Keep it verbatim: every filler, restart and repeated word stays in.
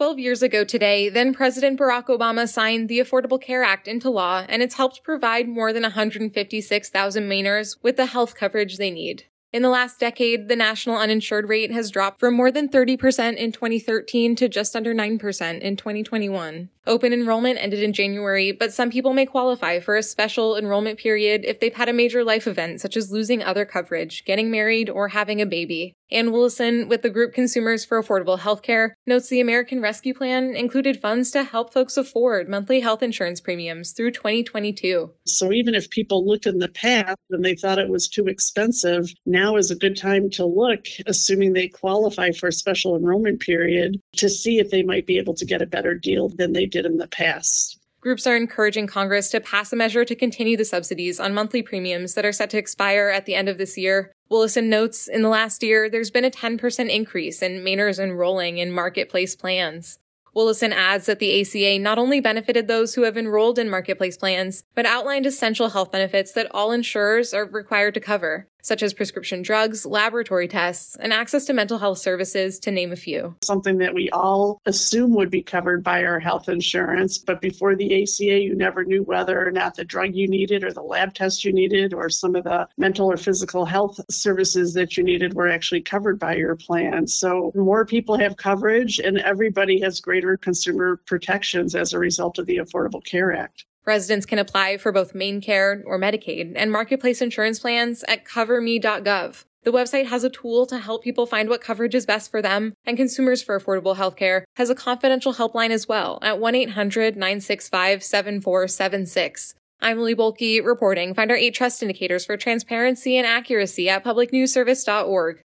twelve years ago today, then President Barack Obama signed the Affordable Care Act into law, and it's helped provide more than one hundred fifty-six thousand Mainers with the health coverage they need. In the last decade, the national uninsured rate has dropped from more than thirty percent in twenty thirteen to just under nine percent in twenty twenty-one. Open enrollment ended in January, but some people may qualify for a special enrollment period if they've had a major life event, such as losing other coverage, getting married, or having a baby. Ann Willison, with the group Consumers for Affordable Healthcare, notes the American Rescue Plan included funds to help folks afford monthly health insurance premiums through twenty twenty-two. So even if people looked in the past and they thought it was too expensive, now is a good time to look, assuming they qualify for a special enrollment period, to see if they might be able to get a better deal than they did in the past. Groups are encouraging Congress to pass a measure to continue the subsidies on monthly premiums that are set to expire at the end of this year. Willison notes, in the last year, there's been a ten percent increase in Mainers enrolling in marketplace plans. Willison adds that the A C A not only benefited those who have enrolled in marketplace plans, but outlined essential health benefits that all insurers are required to cover, such as prescription drugs, laboratory tests, and access to mental health services, to name a few. Something that we all assume would be covered by our health insurance, but before the A C A, you never knew whether or not the drug you needed or the lab test you needed or some of the mental or physical health services that you needed were actually covered by your plan. So more people have coverage and everybody has greater consumer protections as a result of the Affordable Care Act. Residents can apply for both MaineCare or Medicaid and marketplace insurance plans at cover me dot gov. The website has a tool to help people find what coverage is best for them, and Consumers for Affordable Healthcare has a confidential helpline as well at one eight hundred nine six five seven four seven six. I'm Lee Bolke reporting. Find our eight trust indicators for transparency and accuracy at public news service dot org.